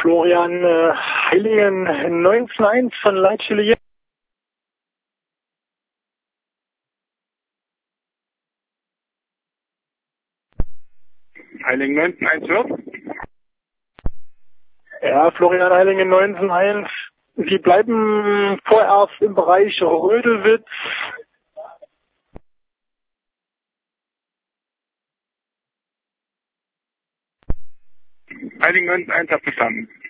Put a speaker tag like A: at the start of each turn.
A: Florian Heilingen 19.1 von Leitstelle.
B: Heilingen 19.1 wird.
A: Ja, Florian Heilingen 19.1. Sie bleiben vorerst im Bereich Rödelwitz.
B: Heilingen 19.1 hat verstanden.